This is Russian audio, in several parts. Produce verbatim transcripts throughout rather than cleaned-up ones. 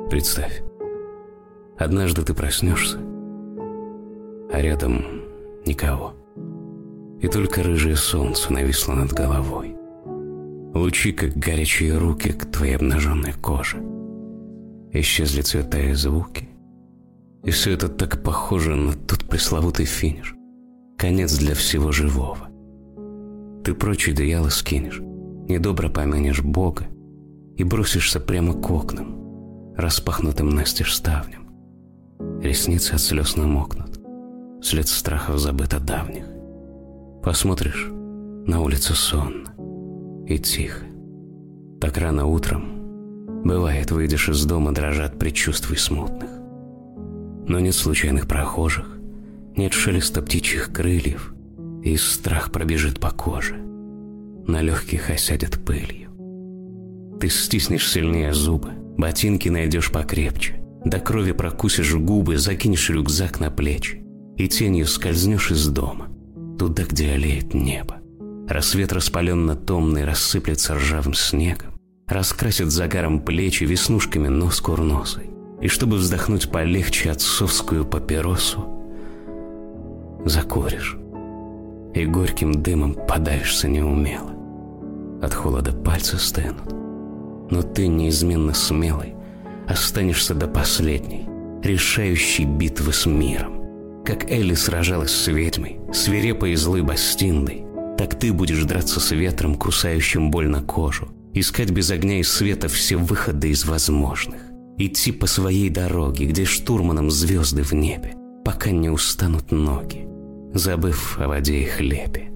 Представь, однажды ты проснешься, а рядом никого. И только рыжее солнце нависло над головой. Лучи, как горячие руки, к твоей обнаженной коже. Исчезли цвета и звуки. И все это так похоже на тот пресловутый финиш. Конец для всего живого. Ты прочь одеяло скинешь, недобро помянешь Бога и бросишься прямо к окнам, распахнутым настежь ставням. Ресницы от слез намокнут, след страхов забыт о давних. Посмотришь, на улице сонно и тихо. Так рано утром, бывает, выйдешь из дома, дрожа от предчувствий смутных. Но нет случайных прохожих, нет шелеста птичьих крыльев, и страх пробежит по коже, на легких осядет пылью. Ты стиснешь сильнее зубы, ботинки найдешь покрепче, до крови прокусишь губы, закинешь рюкзак на плечи и тенью скользнешь из дома, туда, где олеет небо. Рассвет распаленно-томный рассыплется ржавым снегом, раскрасит загаром плечи, веснушками нос курносый. И чтобы вздохнуть полегче отцовскую папиросу, закуришь и горьким дымом подавишься неумело. От холода пальцы стынут, но ты, неизменно смелый, останешься до последней, решающей битвы с миром. Как Элли сражалась с ведьмой, свирепой и злой Бастиндой, так ты будешь драться с ветром, кусающим больно кожу, искать без огня и света все выходы из возможных, идти по своей дороге, где штурманом звезды в небе, пока не устанут ноги, забыв о воде и хлебе.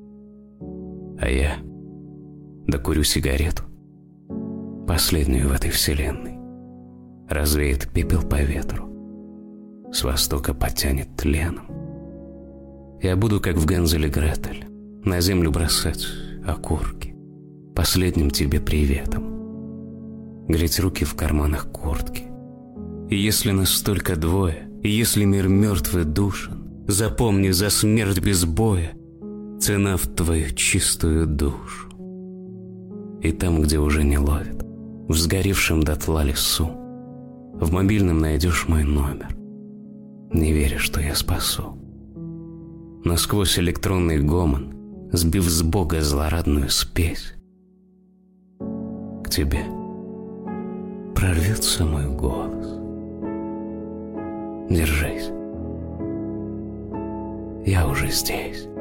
А я докурю сигарету, последнюю в этой вселенной, развеет пепел по ветру, с востока потянет тленом. Я буду, как в Гензель и Гретель, на землю бросать окурки, последним тебе приветом, греть руки в карманах куртки. И если нас только двое, и если мир мертв и душен, запомни, за смерть без боя цена в твою чистую душу. И там, где уже не ловят, в сгоревшем дотла лесу, в мобильном найдешь мой номер, не веря, что я спасу. Насквозь электронный гомон, сбив с Бога злорадную спесь, к тебе прорвется мой голос. Держись, я уже здесь.